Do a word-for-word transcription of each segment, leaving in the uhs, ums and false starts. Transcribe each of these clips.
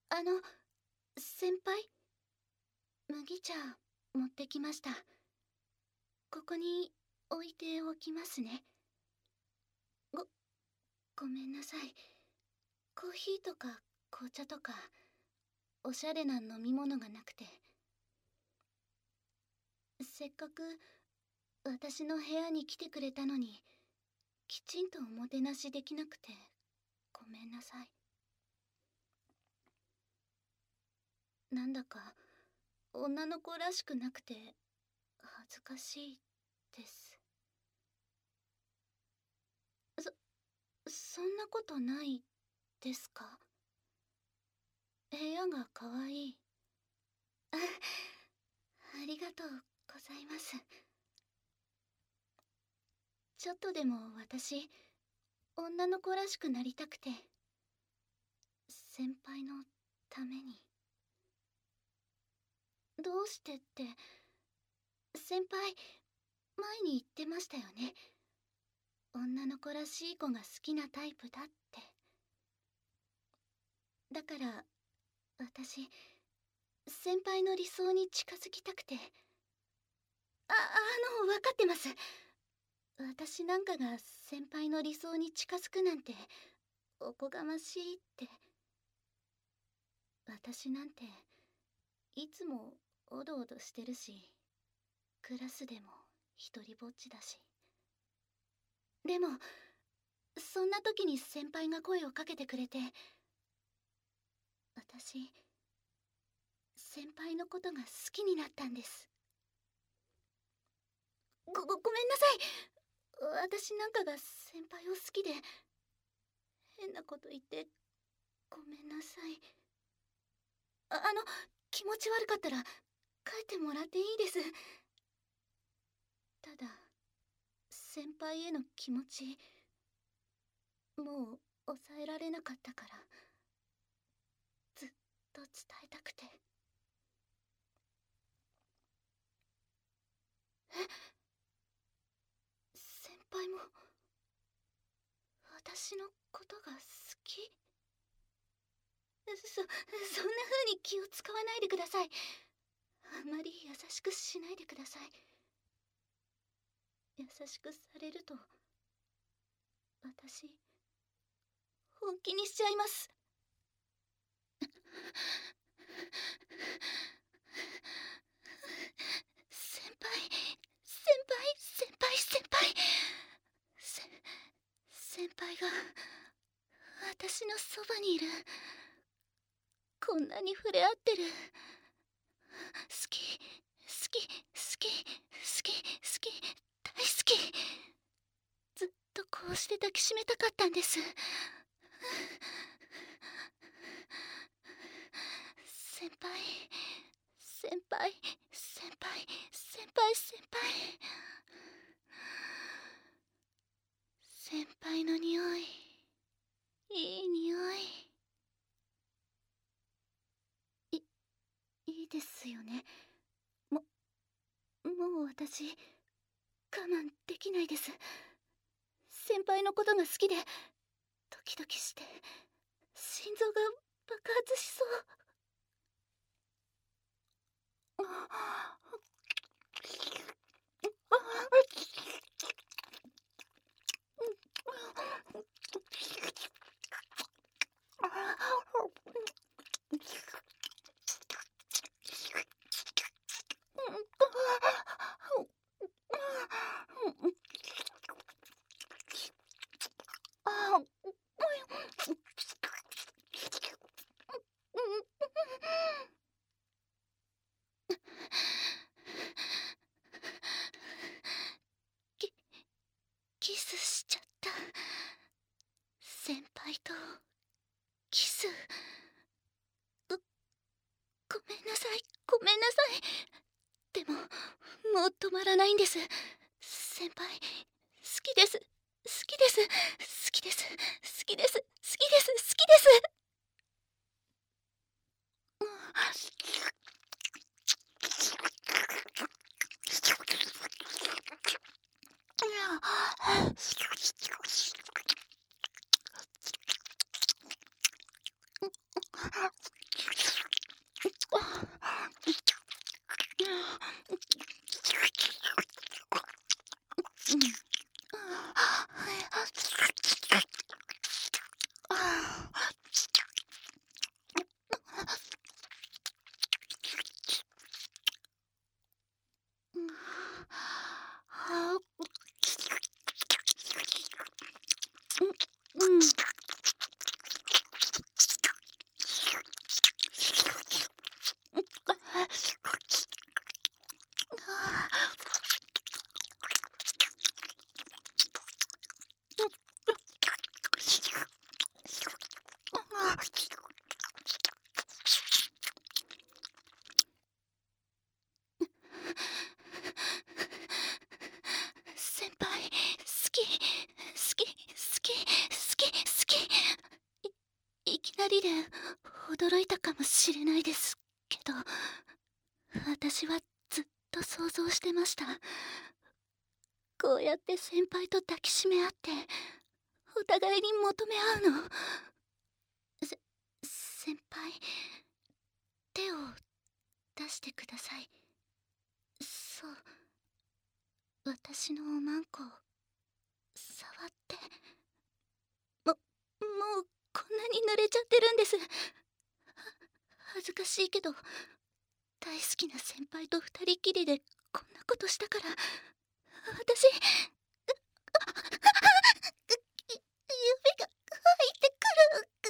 あの、先輩、麦茶持ってきました。ここに置いておきますね。ご、ごめんなさい。コーヒーとか紅茶とか、おしゃれな飲み物がなくて。せっかく私の部屋に来てくれたのに、きちんとおもてなしできなくて、ごめんなさい。なんだか、女の子らしくなくて、恥ずかしいです。そ、そんなことないですか？部屋がかわいい。あ、ありがとうございます。ちょっとでも私、女の子らしくなりたくて、先輩のために。どうしてって、先輩、前に言ってましたよね。女の子らしい子が好きなタイプだって。だから、私、先輩の理想に近づきたくて。あ、あの、分かってます。私なんかが先輩の理想に近づくなんて、おこがましいって。私なんて、いつもおどおどしてるし、クラスでも一人ぼっちだし。でも、そんな時に先輩が声をかけてくれて、私、先輩のことが好きになったんです。ご、ご、ごめんなさい。私なんかが先輩を好きで、変なこと言ってごめんなさい。あ、あの、気持ち悪かったら帰ってもらっていいです。ただ、先輩への気持ち、もう抑えられなかったから、ずっと伝えたくて。え、先輩も私のことが好き？そ、そんな風に気を使わないでください。あまり優しくしないでください。優しくされると、私、本気にしちゃいます。先輩、先輩、先輩、先輩。せ、先輩が、私のそばにいる。こんなに触れ合ってる。好き、好き、好き、好き、好き、大好き。ずっとこうして抱きしめたかったんです。先輩、先輩、先輩、先輩、先輩。先輩の匂い、いい匂い。い、いいですよね。も、もう私、我慢できないです。先輩のことが好きで、ドキドキして、心臓が爆発しそう。キ、キスしちゃった。先輩とキス。ご、ごめんなさい、ごめんなさい。でも、もう止まらないんです。先輩、好きです。好きです。好きです。好きです。好きです。好きです。 りで驚いたかもしれないですけど、私はずっと想像してました。こうやって先輩と抱きしめ合ってお互いに求め合うの。せ先輩、手を出してください。そう、私のおまんこを触って。ももうこんなに濡れちゃってるんです。は恥ずかしいけど、大好きな先輩と二人きりでこんなことしたから、私指が入ってくる。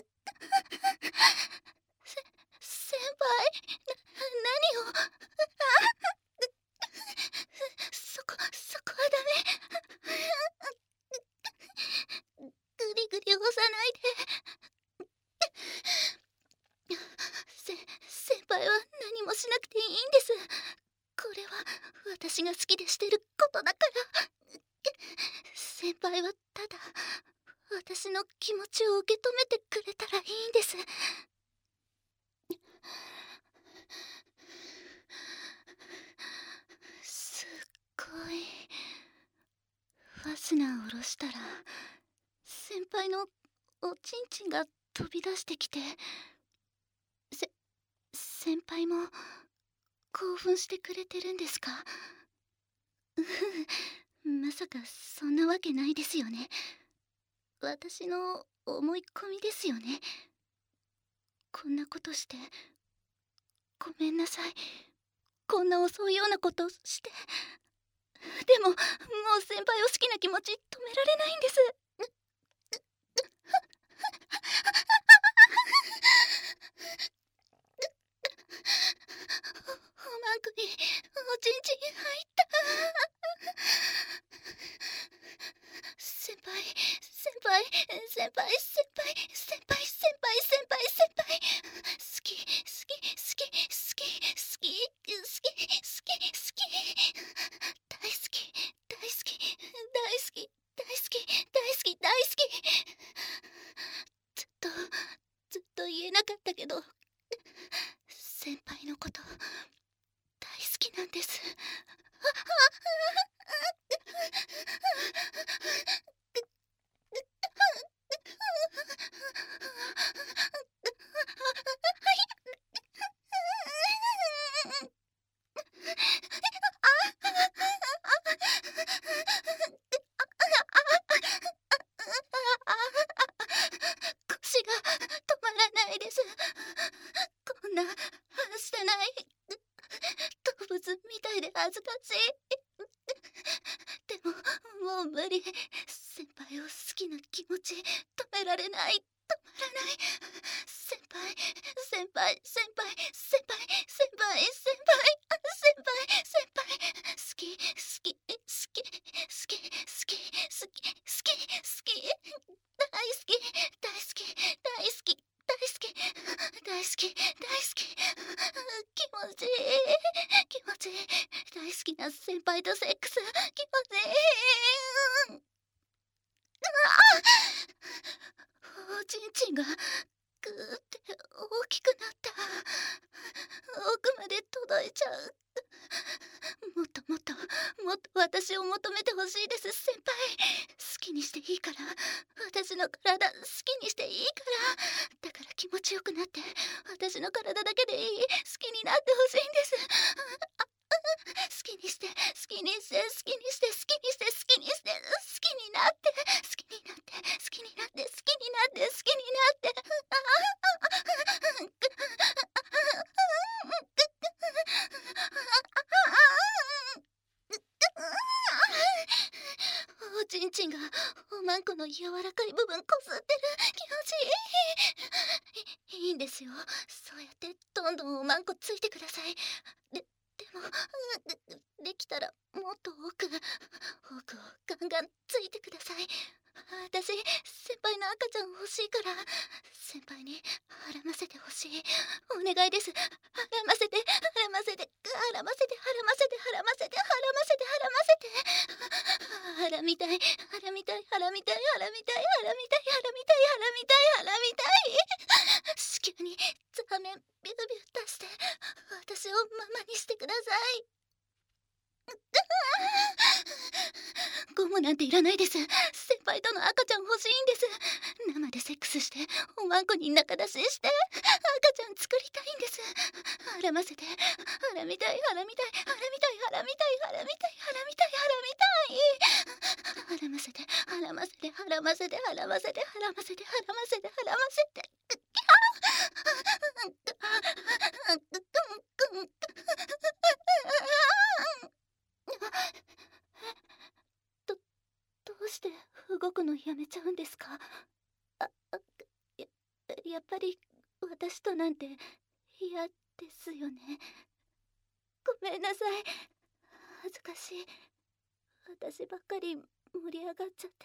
せ先輩、な何を。そこそこはダメ。グリグリ押さないで。せ先輩は何もしなくていいんです。これは私が好きでしてることだから。先輩はただ私の気持ちを受け止めてくれたらいいんです。すっごい。ファスナーを下ろしたら先輩のおちんちんが飛び出してきて、せ先輩も興奮してくれてるんですか？うふまさかそんなわけないですよね。私の思い込みですよね。こんなことしてごめんなさい。こんな遅いようなことして。でももう先輩を好きな気持ち止められないんです。おまんこにおちんちん入った。先輩先輩先輩先輩先輩先輩先輩先輩、好き好き好き好き好き好き好き好き、大好き大好き大好き大好き大好き大好き。ずっとずっと言えなかったけど、先輩のこと大好きなんです。腰が止まらないです。こんなはしてない動物みたいで恥ずかしい。でももう無理。先輩を好きな気持ち止められない。止まらない。先輩先輩先輩先輩先輩先輩先輩先輩、好き好き好き好き好き好き好き好き大好き大好き大好き大好き大好き大好き、気持ちいい気持ちいい。大好きな先輩とセックス気持ちいい。おちんちんがぐーって大きくなった。奥まで届いちゃう。もっともっともっと私を求めてほしいです。先輩好きにしていいから、私の体好きにしていいから。だから気持ちよくなって私の体だけでいい。好きになってほしいんです。好きにして好きにして好きにして好きにして好きにして好きになって好きになって好きになって好きになって好きになって。おちんちんがおまんこの柔らかい部分こすってる。気持ちいい。いいいんですよ。そうやってどんどんおまんこついてください。ででもできたらもっと奥奥をガンガンついてください。私先輩の赤ちゃん欲しいから、先輩に孕ませてほしい。お願いです。孕ませて孕ませて孕ませて孕ませて孕ませて孕ませて孕ませて。孕みたい孕みたい孕みたい孕みたい孕みたい孕みたい孕みたい孕みたい。 メンビュービュー出して私をママにしてください。ゴムなんていらないです。先輩との赤ちゃん欲しいんです。生でセックスしておまんこに仲出しして赤ちゃん作りたいんです。腹ませて、腹みたい腹みたい腹みたい腹みたい腹みたい腹みたい腹みたい腹ませて腹ませて腹ませて腹ませて腹ませて腹ませて腹ませてど、どうして動くのやめちゃうんですか？あ、あや、やっぱり私となんて嫌ですよね。ごめんなさい。恥ずかしい。私ばっかり盛り上がっちゃって。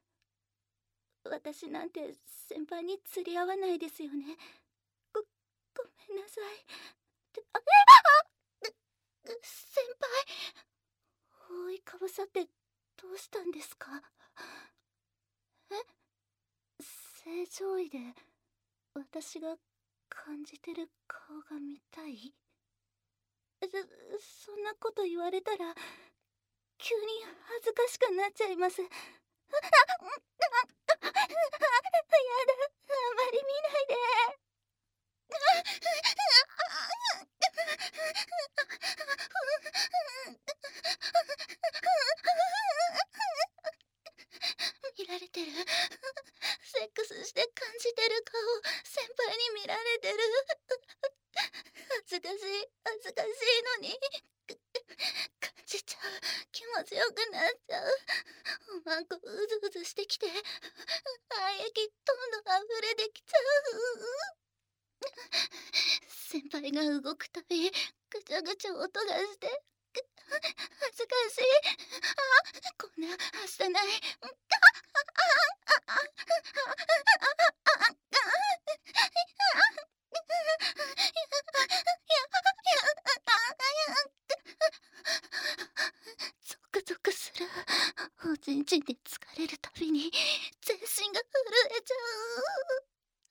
私なんて先輩に釣り合わないですよね。ご、ごめんなさい。あ、あ、先輩、覆いかぶさってどうしたんですか？え、正常位で私が感じてる顔が見たい？そ、そんなこと言われたら急に恥ずかしくなっちゃいます。あ、あ、あ、あ、やだ、あまり見ないで。見られてる。セックスして感じてる顔先輩に見られてる。恥ずかしい恥ずかしいのに感じちゃう。気持ちよくなっちゃう。おまんこうずうずしてきて愛液どんどん溢れてきちゃう。先輩が動くたびぐちゃぐちゃ音がして恥ずかしい。あ、こんなはしたない。ゾクゾクする。おちんちんで疲れるたびに全身が震えちゃう。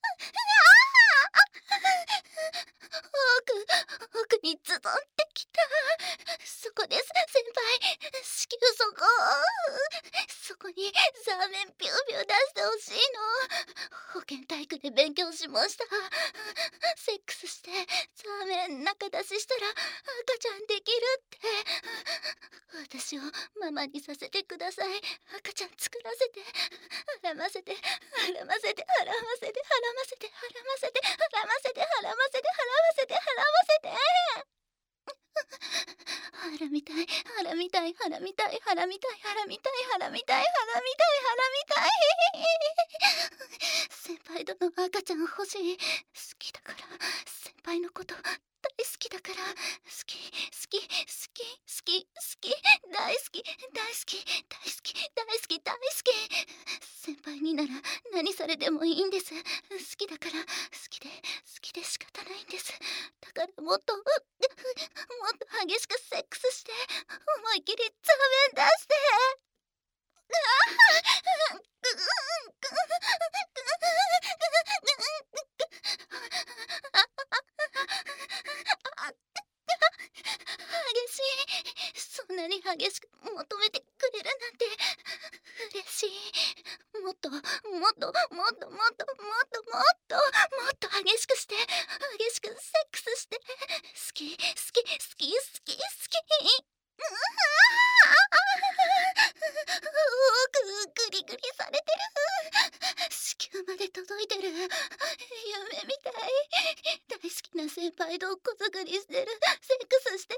奥、奥にズドンってきた。そこです、先輩。子宮そこ。そこにザーメンビュービュー出してほしいの。保健体育で勉強しました。セックスしてザーメン中出ししたら赤ちゃんできるって。私をママにさせてください。赤ちゃん作らせて、腹ませて腹ませて腹ませて腹ませて腹ませて腹ませて腹ませて腹ませて腹ませて。腹みたい腹みたい腹みたい腹みたい腹みたい腹みたい腹みたい腹みたい。先輩との赤ちゃん欲しい。好きだから。先輩のこと大好きだから。好き好き好き好き好き大好き大好き大好き大好き大好き。先輩になら何されてもいいんです。好きだから好きで好きで仕方ないんです。だからもっともっと激しくセックスして思い切りザーメン出して。激しい。そんなに激しく求めてくれるなんて嬉しい。もっともっともっともっともっともっともっと激しくして激しくセックスして。好き好き好き好き好き。奥グリグリされてる。子宮まで届いてる。夢みたい。大好きな先輩とこづくりしてる。セックスしてる。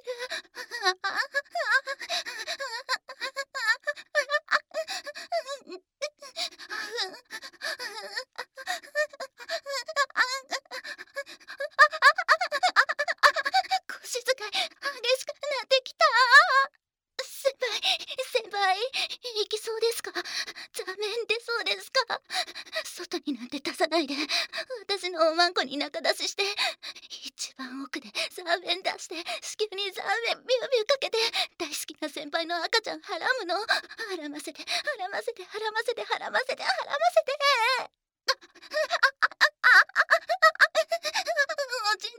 腰使い激しくなってきた。先輩先輩行きそうですか？ザーメン出そうですか？外になんて出さないで。私のおまんこに中出しして一番奥でザーメン出して子宮にザーメンビュービューかけて大好きな先輩の赤ちゃんはらむの。はらませてはらませてはらませてはらませてはらませて。おちん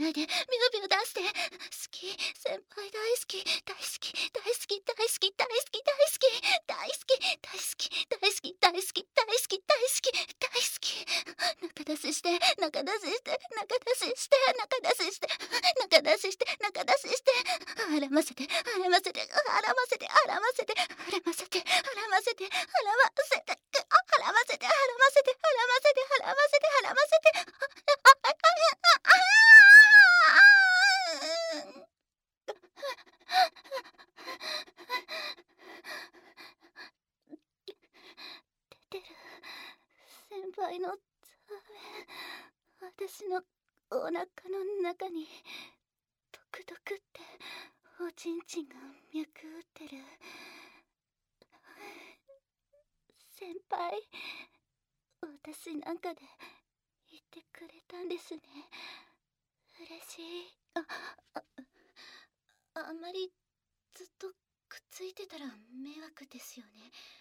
ないでビュービュー出して。好き、先輩大好き大好き大好き大好き大好き大好き大好き大好き大好き大好き大好き大好き大好き。中出しして中出しして中出しして中出しして中出しして中出ししてあらませてあらませてあらませてあらませてあらませてあらませてあらませてあらませてあらませてあらませてあらませてあらませてああああ出てる。先輩のザメ、私のお腹の中にドクドクっておちんちんが脈打ってる。先輩、私なんかで言ってくれたんですね。嬉しい。あ、あ、あんまりずっとくっついてたら迷惑ですよね。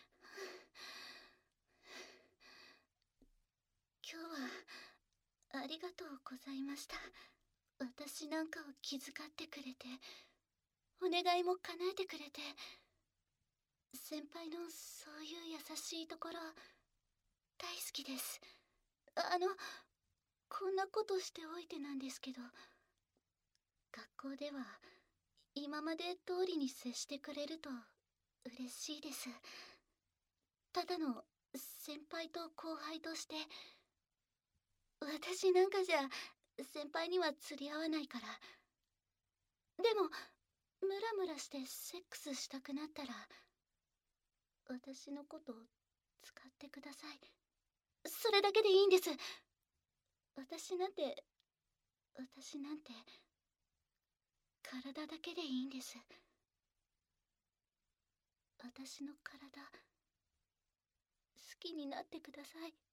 今日はありがとうございました。私なんかを気遣ってくれて、お願いも叶えてくれて、先輩のそういう優しいところ大好きです。あのこんなことしておいてなんですけど、学校では今まで通りに接してくれると嬉しいです。ただの先輩と後輩として、私なんかじゃ先輩には釣り合わないから。でもムラムラしてセックスしたくなったら私のこと使ってください。それだけでいいんです。私なんて私なんて体だけでいいんです。私の体好きになってください。